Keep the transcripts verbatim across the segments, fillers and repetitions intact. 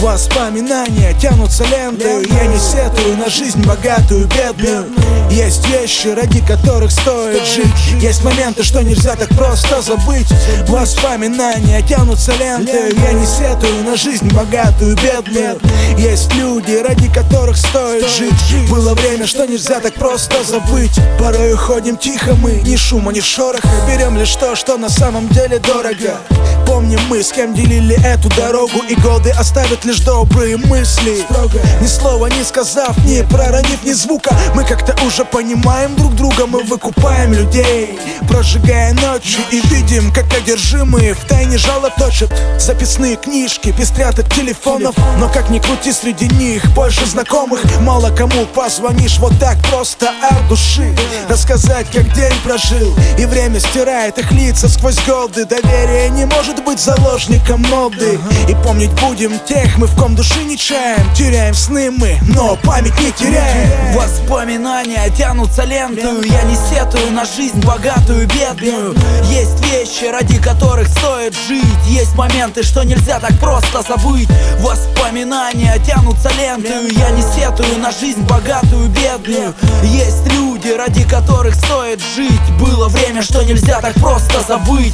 Воспоминания тянутся лентой. Я не сетую на жизнь богатую, бедную. Есть вещи, ради которых стоит жить. Есть моменты, что нельзя так просто забыть. Воспоминания тянутся лентой. Я не сетую на жизнь богатую, бедную. Есть люди, ради которых стоит жить. Было время, что нельзя так просто забыть. Порой уходим тихо мы, ни шума, ни шороха. Берем лишь то, что на самом деле дорого. Помним мы, с кем делили эту дорогу, и годы оставят лишь добрые мысли. Ни слова не сказав, не проронив ни звука, мы как-то уже понимаем друг друга. Мы выкупаем людей, прожигая ночи, и видим, как одержимые втайне жало точат. Записные книжки пестрят от телефонов, но как ни крути, среди них больше знакомых. Мало кому позвонишь вот так просто от души, рассказать, как день прожил. И время стирает их лица сквозь годы. Доверие не может быть заложником моды. И помнить будем тех, мы в ком души не чаем. Теряем сны мы, но память не теряем. Воспоминания тянутся лентою. Я не сетую на жизнь богатую, бедную. Есть вещи, ради которых стоит жить. Есть моменты, что нельзя так просто забыть. Воспоминания тянутся лентою. Я не сетую на жизнь богатую, бедную. Есть люди, ради которых стоит жить. Было время, что нельзя так просто забыть.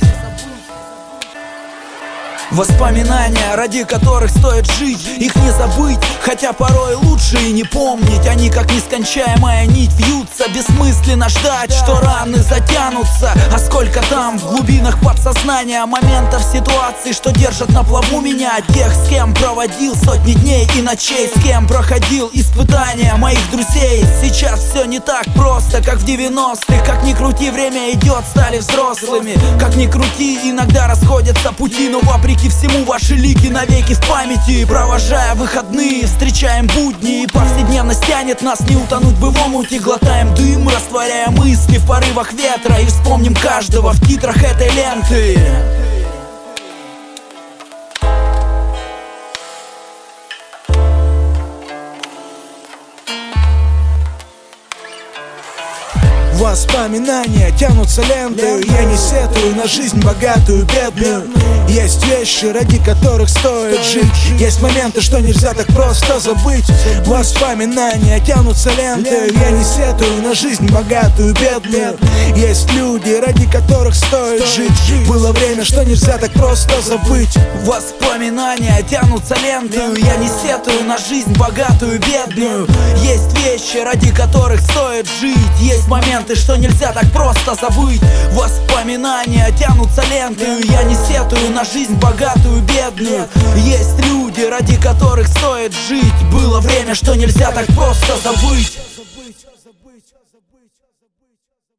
Воспоминания, ради которых стоит жить. Их не забыть, хотя порой лучше и не помнить. Они как нескончаемая нить вьются. Бессмысленно ждать, что раны затянутся. А сколько там в глубинах подсознания моментов, ситуаций, что держат на плаву меня. Тех, с кем проводил сотни дней и ночей, с кем проходил испытания моих друзей. Сейчас все не так просто, как в девяностых. Как ни крути, время идет, стали взрослыми. Как ни крути, иногда расходятся пути, но вопреки всему ваши лики навеки в памяти. Провожая выходные, встречаем будни, и повседневность тянет нас не утонуть в его муте. Глотаем дым, растворяя мысли в порывах ветра, и вспомним каждого в титрах этой ленты. Воспоминания тянутся лентой. Я не сетую на жизнь богатую, бедную. Есть вещи, ради которых стоит жить. Есть моменты, что нельзя так просто забыть. Воспоминания тянутся лентой. Я не сетую на жизнь богатую, бедную. Есть люди, ради которых стоит жить. Было время, что нельзя так просто забыть. Воспоминания тянутся лентою. Я не сетую на жизнь богатую, бедную. Есть вещи, ради которых стоит жить. Есть моменты, что нельзя так просто забыть. Воспоминания тянутся лентою. Я не сетую на жизнь богатую, бедную. Есть люди, ради которых стоит жить. Было время, что нельзя так просто забыть.